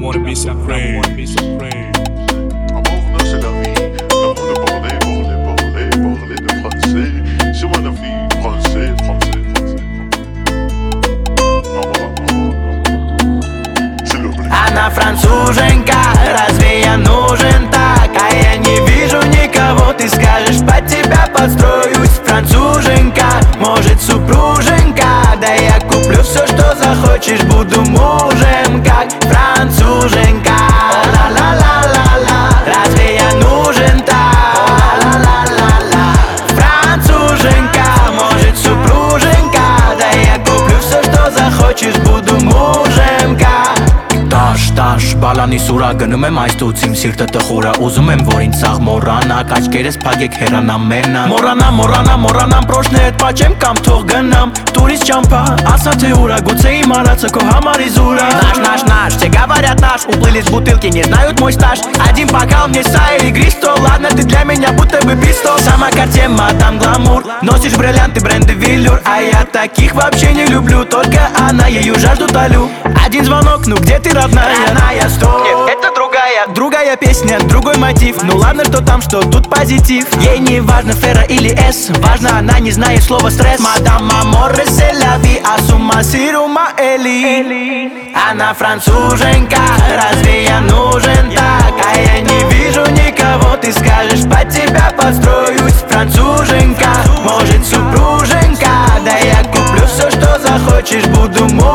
L'amour be supreme. Amour, c'est la vie. L'amour de parler de français. C'est moi la fille, français. C'est le blé. Она француженка, разве я нужен так? А я не вижу никого, ты скажешь, под тебя подстроюсь. Француженка, может супруженка, да я куплю все, что захочешь, буду мужем, как француженка. Ла-ла-ла-ла-ла, разве я нужен так? Ла-ла-ла-ла, француженка, может супруженка, да я куплю все, что захочешь, буду мужем, как Տաշ, բալանի սուրա գնում եմ այս տուծիմ սիրտը տխուրա Ուզում եմ որ ինձ սաղ մորանա, կաչկերես պագեք հերանամ մենա Մորանամ պրոշնե հետ պաչեմ կամ թող գնամ Տուրից ճամպա, ասա թե ուրա, գուցե իմ արածը քո համար իզուրա Наш, все говорят наш, уплыли с бутылки, не знают мой стаж Один бокал мне сай, игри сто, ладно ты для меня будто бы пистол Сама картема, там гламур, носишь бриллианты бренда Виллюр А я таких вообще не люблю, только она, ее жажду толю Один звонок, ну где ты, родная? Она, я стоп. Нет, это другая песня, другой мотив Ну ладно, что там, что тут позитив Ей не важно Фера или С Важно, она не знает слова стресс Мадам Аморе, c'est la vie, а сума сирума Эли Она француженка, разве я нужен так? А я не вижу никого, ты скажешь, под тебя подстроюсь Француженка, может супруженка, да я куплю все, что захочешь, буду мой